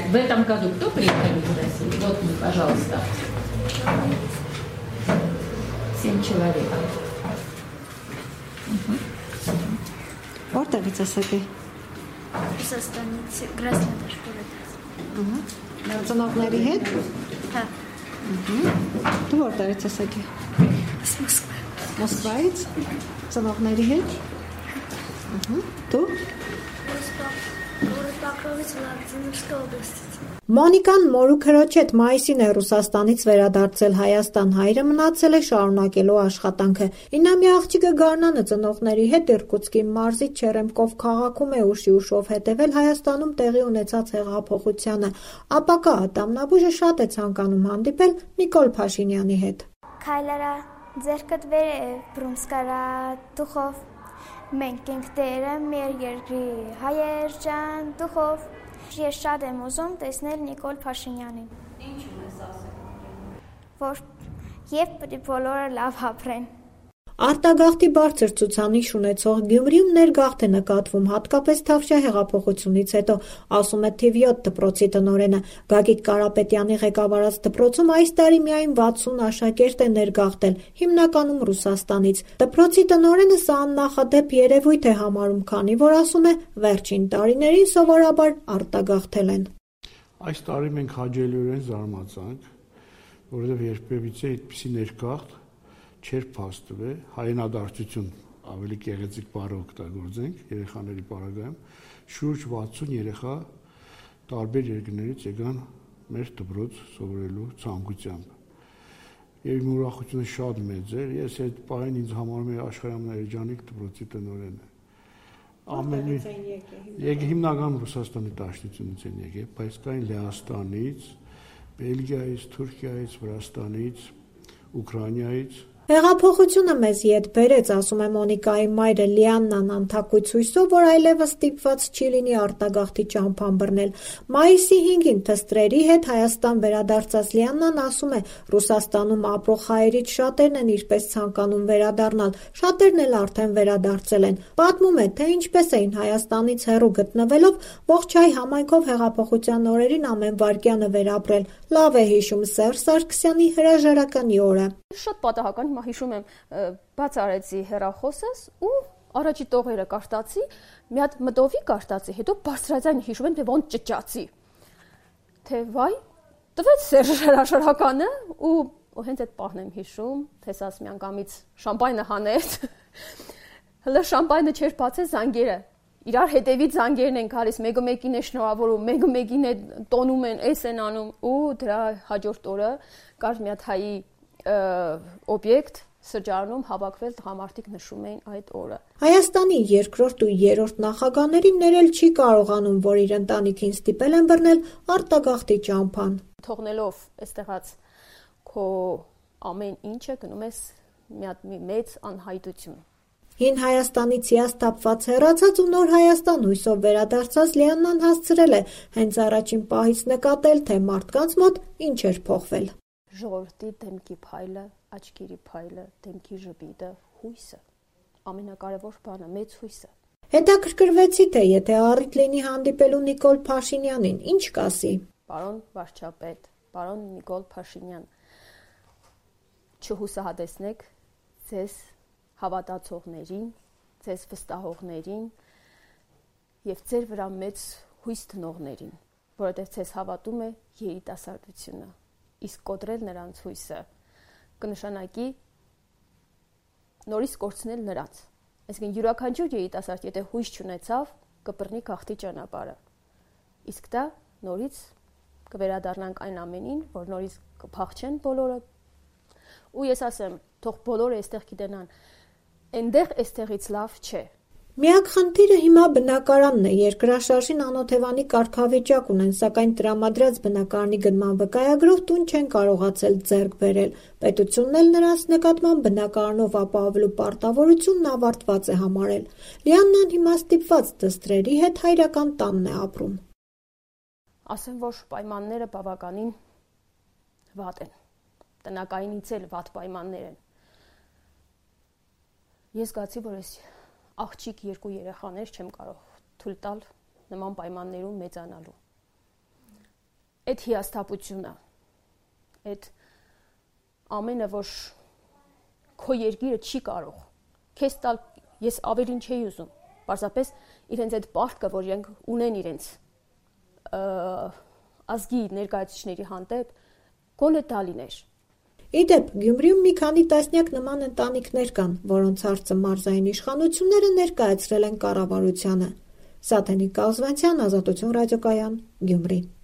В этом году кто приехали из России? Вот, пожалуйста. 7 человек. Որտեղից ես եկել։ Ռուսաստանից Գրասնոդար գյուղից։ Ծնողների հետ։ Հա։ Դու որտեղից ես եկել։ Մոսկվա։ Մոսկվայից։ Ծնողների հետ։ Դու։ Город Покровец, Владимирская область։ Մոնիկան մորու քրոջ հետ մայիսին է Ռուսաստանից վերադարձել Հայաստան, հայրը մնացել է շարունակելու աշխատանքը։ 9-ամյա աղջիկը Գարնանը ծնողների հետ Իրկուտսկի մարզի Չերեմկով քաղաքում է ուշի ուշով հետևել Հայաստանում տեղի ունեցած հեղափոխությանը։ Ապակա ատամնաբույժը շատ է ցանկանում հանդիպել Նիկոլ Փաշինյանի հետ։ Քայլարա ձերքդ վեր է բրումսկարա դուխով մենք ենք դերը մեր երկրի հայեր ջան դուխով Ես շատ եմ ուզում տեսնել Նիկոլ Փաշինյանին։ Ինչու ես ասել։ Որ եւ բոլորը լավ ապրեն։ Արտագաղթի բարձր ցուցանիշ ունեցող Գյումրիում ներգաղթ է նկատվում հատկապես Թավշյա հեղափոխությունից հետո, ասում է թիվ 7 դպրոցի տնօրենը։ Գագիկ Կարապետյանի ղեկավարած դպրոցում այս տարի միայն 60 աշակերտ է ներգաղթել, հիմնականում Ռուսաստանից։ Դպրոցի տնօրենը սա աննախադեպ երևույթ է համարում, քանի որ ասում է վերջին տարիներին սովորաբար արտագաղթել են։ Այս տարի մենք հաջելիորեն զարմացանք, որովհետև երբևիցե այդպիսի ներգաղթ չէր փաստվել, հայրենադարձություն ավելի գեղեցիկ բառ օգտագործենք երեխաների պարագայում, շուրջ 60 երեխա տարբեր երկրներից եկան մեր դպրոց սովորելու ցանկությամբ։ Եվ իմ ուրախությունը շատ մեծ էր, ես այդ պահին ինձ համարում էի աշխարհի ամենաերջանիկ դպրոցի տնօրենը։ Հիմնականում Ռուսաստանի դաշնությունից են եկել, բայց կային Լեհաստանից, Բելգիայից, Թուրքիայից, Վրաստանից, Ուկրաինայից։ Հեղափոխությունը մեզ ետ բերեց, ասում է Մոնիկայի մայրը Լիաննան անթակույց հույսով, որ այլևս ստիպված չի լինի արտագաղթի ճամփան բռնել։ Մայիսի 5-ին թստրերի հետ Հայաստան վերադարձած Լիաննան ասում է, Ռուսաստանում ապրող հայերից շատերն են իրպես ցանկանում վերադառնալ, շատերն էլ արդեն վերադարձել են։ Պատմում է, թե ինչպես էին Հայաստանից հեռու գտնվելով ողջ հայ համայնքով հեղափոխության օրերին ամեն վայրկյանը վերապրել։ Լավ է հիշում Սերժ Սարգսյանի հրաժարականի օրը։ Շատ պատահական հիմա հիշում եմ բաց արեցի հեռախոսս ու առաջի տողերը կարտացի, մի հատ մտովի կարտացի, հետո բարձրաձայն հիշում եմ, թե ոնց ճճացի։ Թե վայ, տվեց Սերժ հրաժարականը ու հենց այդ պահն եմ հիշում, թե ասած միանգամից շամպայնը հանեց։ Հələ շամպայնը չէր բացել զանգերը։ Իրար հետևից զանգերն են գալիս, մեկը մեկին է շնորհավորում, մեկը մեկին է տոնում են, էս են անում ու դրա հաջորդ օրը կար մի հատ հայի օբյեկտ սրճարանում հավաքվել տղամարդիկ նշում էին այդ օրը։ Հայաստանի երկրորդ ու երրորդ նախագահներին ներել չի կարողանում, որ իր ընտանիքին ստիպել են բռնել արտագաղթի ճամփան։ Թողնելով այստեղած քո ամեն ինչը գնում ես մի հատ մեծ անհայտություն։ Հին Հայաստանից հիասթափված հեռացած ու նոր Հայաստան հույսով վերադարձած Լիաննան հասցրել է հենց առաջին պահից նկատել, թե մարդկանց մոտ ինչ էր փոխվել։ Ժողովրդի դեմքի փայլը, աչքերի փայլը, դեմքի ժպիտը, հույսը։ Ամենակարևոր բանը մեծ հույսը։ Հետաքրքրվեցի, թե եթե առիթ լինի հանդիպելու Նիկոլ Փաշինյանին, ինչ կասի։ Պարոն վարչապետ, պարոն Նիկոլ Փաշինյան, չհուսահատեցնեք ձեզ հավատացողներին, ձեզ վստահողներին եւ ձեր վրա մեծ հույս տնողներին, որովհետեւ ձեզ հավատում է երիտասարդությունը։ Իսկ կոտրել նրանց հույսը կնշանակի նորից կորցնել նրանց։ Այսինքն յուրաքանչյուր երիտասարդ, եթե հույս չունեցավ, կբռնի գաղթի ճանապարհը։ Իսկ դա նորից կվերադառնանք այն ամենին, որ նորից կփախչեն բոլորը։ Ու ես ասեմ, թող բոլորը այստեղ գիտենան, այնտեղ այստեղից լավ չէ։ Միակ խնդիրը հիմա բնակարանն է, երկրաշարժին անօթևանի կարգավիճակ ունեն, սակայն տրամադրած բնակարանի գնման վկայագրով տուն չեն կարողացել ձեռք բերել։ Պետությունն էլ նրանց նկատմամբ բնակարանով ապահովելու պարտավորությունն ավարտված է համարել։ Լիաննան հիմա ստիպված դստրերի հետ հայրական տանն է ապրում։ Ասեմ, որ պայմանները բավականին վատ են։ Տնակայինից էլ վատ պայմաններ են։ Ես զգացի, որ ես աղջիկ 2 երեխաներ չեմ կարող թույլ տալ նման պայմաններում մեծանալու։ այդ հիասթափությունը, այդ ամենը, որ քո երկիրը չի կարող քեզ տալ, ես ավելին չէի ուզում, պարզապես իրենց այդ պարտքը, որ իրենք ունեն իրենց ազգի ներկայացուցիչների հանդեպ, գոնե դա լիներ։ Իդեպ, Գյումրիում մի քանի տասնյակ նման ընտանիքներ կան, որոնց հարցը մարզային իշխանությունները ներկայացրել են կառավարությանը։ Սաթենիկ Կազվանցյան, Ազատություն ռադիոկայան, Գյումրի։